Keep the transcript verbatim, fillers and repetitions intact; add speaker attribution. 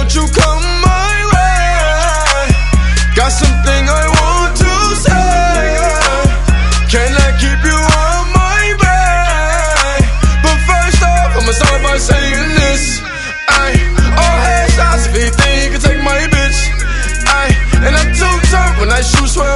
Speaker 1: won't you come my way? Got something I want to say. Can I keep you on my way? But first off, I'ma start by saying this. Ay, all headshots if you think you can take my bitch. Ay, and I'm too tough when I shoot.